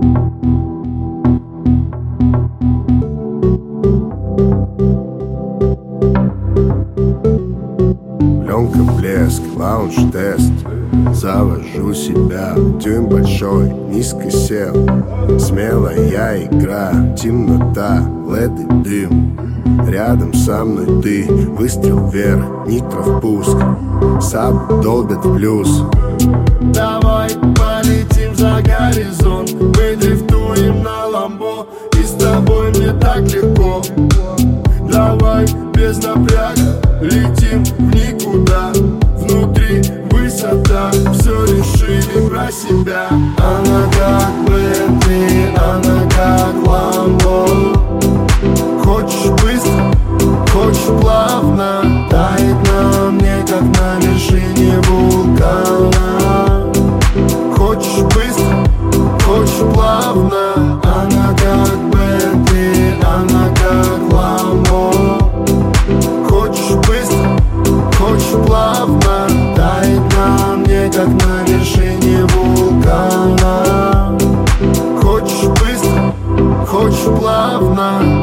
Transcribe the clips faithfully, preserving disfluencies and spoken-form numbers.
Пленка, блеск, лаунж-тест. Завожу себя, дюйм большой, низко сел. Смелая игра, темнота, лед и дым. Рядом со мной ты, выстрел вверх, нитро впуск. Саб долбят в плюс. Давай полетим за горизонт. Мы дрифтуем на ламбо, и с тобой мне так легко. Давай без напряга летим в никуда. Внутри высота, все решили про себя. Она как Бентли, она как ламбо. Хочешь быстро, хочешь плавно. Тает на мне, как на вершине вулкана. Хочешь быстро, хочешь плавно. Она как Бентли, она как ламбо. Хочешь быстро, хочешь плавно. Тает на мне, как на вершине вулкана. Хочешь быстро, хочешь плавно.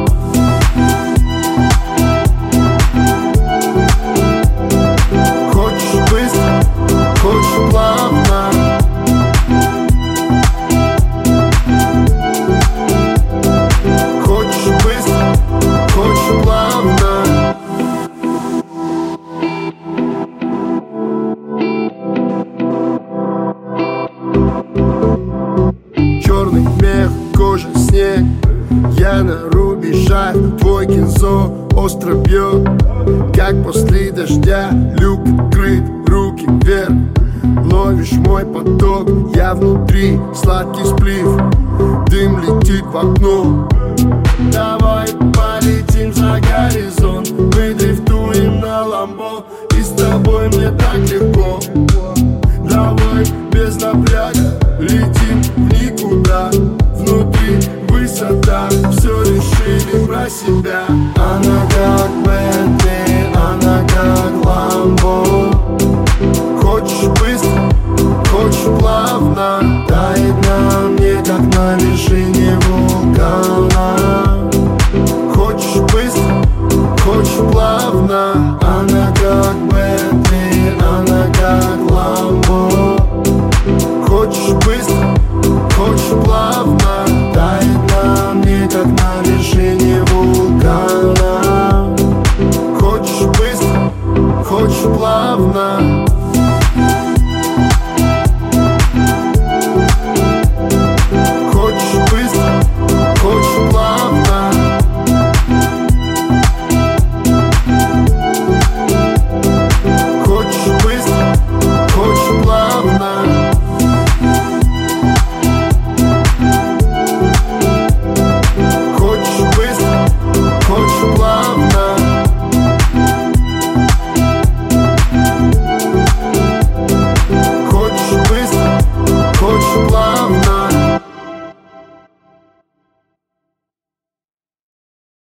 Хочешь быстро, хочешь плавно. Хочешь быстро, хочешь плавно. Черный мех, кожа, снег. Я на рубежах, твой кинзо остро бьет. Как после дождя, люк открыт, руки вверх. Ловишь мой поток, я внутри, сладкий сплив. Дым летит в окно. Давай полетим за горизонт. Мы дрифтуем на ламбо, и с тобой мне так легко. Давай без напряга летим в никуда. Внутри высота, все решили про себя. Она как Бентли, она как ламбо. Хочешь быстро, хочешь плавно. Тает на мне, как на вершине вулкана. Хочешь быстро, хочешь плавно. Она как Бентли, она как ламбо. Хочешь быстро, хочешь плавно. Тает на мне, как на вершине вулкана. Хочешь быстро, хочешь плавно.